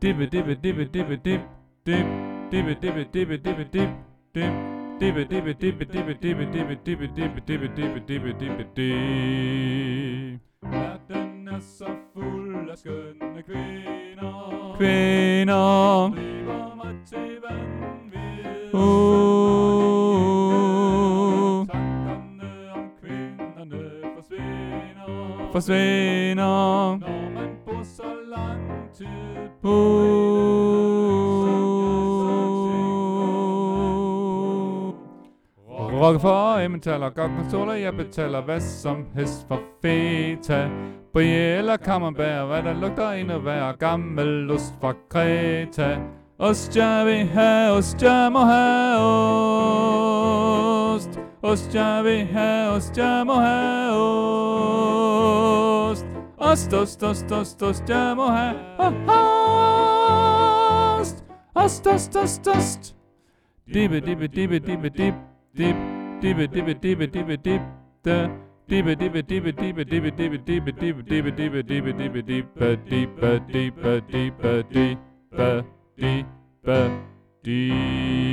Dibbe dibbe dibbe dibbe dib dib dibbe dibbe dibbe dibbe dib dib dibbe dibbe dibbe dibbe dibbe dibbe dibbe dibbe dibbe dibbe dibbe dibbe dib. Verden er så fuld af skønne kvinder. Kvinder. Driver mig til vanvid. Tankerne om kvinderne forsvinder. Forsvinder. Når man bor så lang tid Rokke for emmentaler, gokkonsoler, jeg betaler hvad som helst for feta. Brie eller kammerbær, hvad der lugter endnu værre, gammel ost fra Kreta. Ost jeg vil have, ost jeg må have, ost. Ost jeg vil have, ost jeg må have, ost. Ost, ost, ost, ost, ost jeg må have, ost. Ost, ost, ost, ost. Dibbe, dibbe, dibbe, dibbe, dib, dib. Dibbe, dibbe, dibbe, dibbe, dib, da. Dibbe, dibbe, dibbe, dibbe, dibbe, dibbe, dibbe, dibbe, dibbe, dibbe, dibbe, dibbe, dibbe, dibbe, dibbe, dibbe, dibbe, dibbe, dib.